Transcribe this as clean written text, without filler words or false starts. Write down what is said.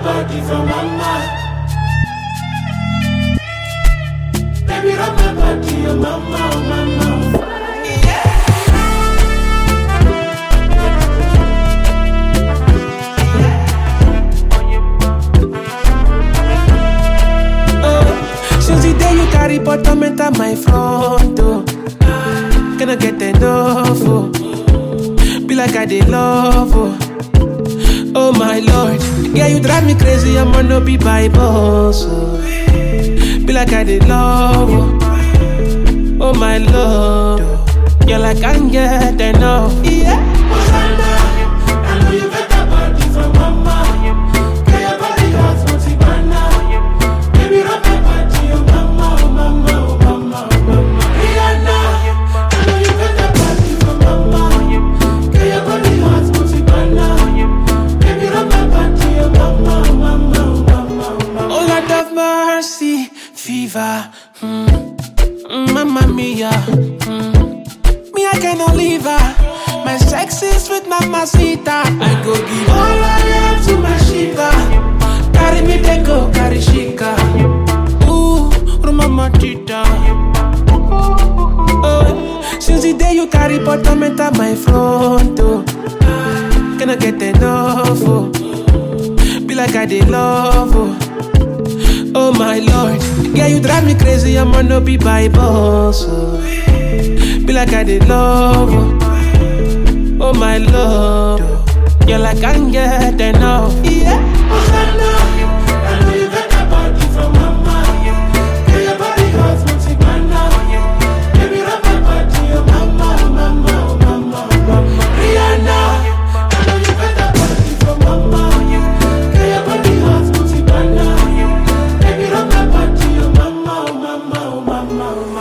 body for mama. Baby, rock my body, oh mama, oh mama. Since the day you carry bottom enter my front door, can I get enough? Oh? Be like I did love. Oh. Oh my lord, yeah, you drive me crazy. I'm gonna be by boss. Oh. Be like I did love. Oh my lord, you're like I can't get enough. Yeah. I know you got that body from mama. Get your body hot, sweaty banana. Baby, rock my body, oh mama, oh mama, oh mama, oh mama. Rihanna, I know you got that body from mama. Get your body hot, sweaty banana. Baby, rock my body, oh mama, oh mama, oh mama, oh mama. Oh Lord of mercy, fever, Mamma mia, me I cannot leave her. My sex is with mamacita. I go give all I have to my shiva. Carry me then go carry shika. Ooh, mama tita. Oh, since the day you carry bottom enter my front door, can I get enough? Oh? Be like I did love. Oh. Oh my lord, yeah, you drive me crazy. I'm gonna be by boss. Oh. Be like I did love. Oh my lord, you're like I can't get enough. Yeah. I know you got that body from mama. Get your body hot, sweaty banana. Baby, rock my body, oh mama, oh mama, oh mama, oh mama. Rihanna, I know you got that body from mama. Get your body hot, sweaty banana. Baby, rock my body, oh mama, oh mama, oh mama, oh mama.